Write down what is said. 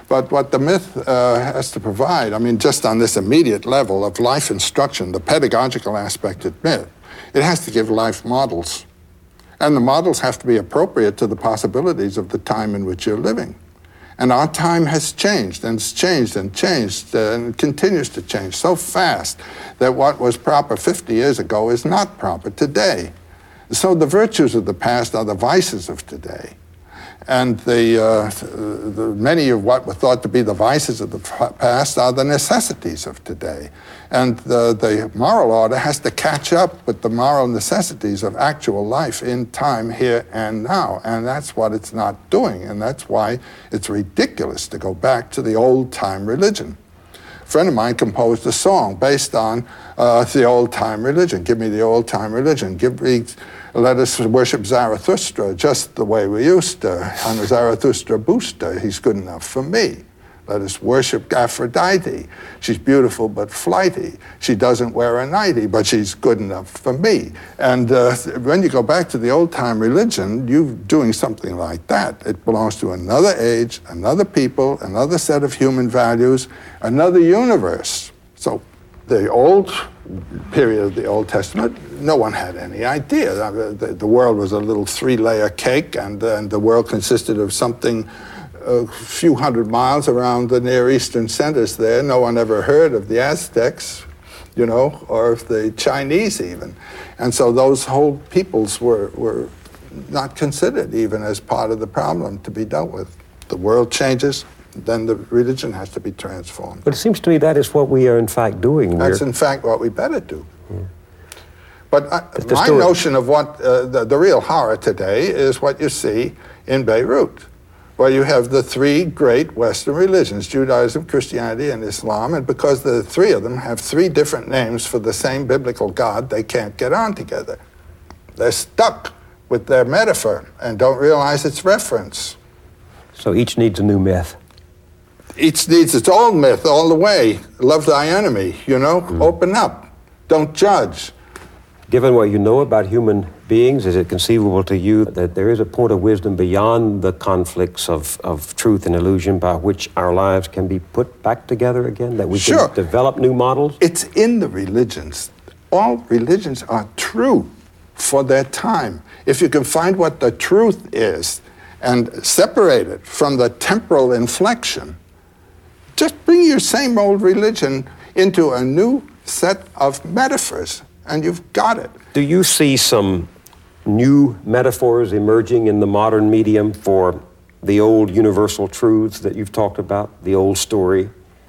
But what the myth has to provide, I mean, just on this immediate level of life instruction, the pedagogical aspect of myth, it has to give life models. And the models have to be appropriate to the possibilities of the time in which you're living. And our time has changed, and it's changed and changed, and continues to change so fast that what was proper 50 years ago is not proper today. So the virtues of the past are the vices of today. And the many of what were thought to be the vices of the past are the necessities of today. And the moral order has to catch up with the moral necessities of actual life in time, here and now. And that's what it's not doing. And that's why it's ridiculous to go back to the old-time religion. A friend of mine composed a song based on the old-time religion. Give me the old-time religion. Let us worship Zarathustra just the way we used to. I'm a Zarathustra booster. He's good enough for me. Let us worship Aphrodite. She's beautiful but flighty. She doesn't wear a nightie, but she's good enough for me. And when you go back to the old-time religion, you're doing something like that. It belongs to another age, another people, another set of human values, another universe. So the old period of the Old Testament, no one had any idea. The world was a little 3-layer cake, and the world consisted of something a few hundred miles around the Near Eastern centers there. No one ever heard of the Aztecs, you know, or of the Chinese even. And so those whole peoples were not considered even as part of the problem to be dealt with. The world changes, then the religion has to be transformed. But it seems to me that is what we are in fact doing. That's in fact what we better do. But my notion of what the real horror today is what you see in Beirut, where you have the three great Western religions, Judaism, Christianity, and Islam, and because the three of them have three different names for the same biblical God, they can't get on together. They're stuck with their metaphor and don't realize its reference. So each needs a new myth. Each needs its own myth all the way. Love thy enemy, you know? Open up. Don't judge. Given what you know about human beings, is it conceivable to you that there is a point of wisdom beyond the conflicts of truth and illusion by which our lives can be put back together again? That we can develop new models? It's in the religions. All religions are true for their time. If you can find what the truth is and separate it from the temporal inflection, just bring your same old religion into a new set of metaphors, and you've got it. Do you see some new metaphors emerging in the modern medium for the old universal truths that you've talked about, the old story?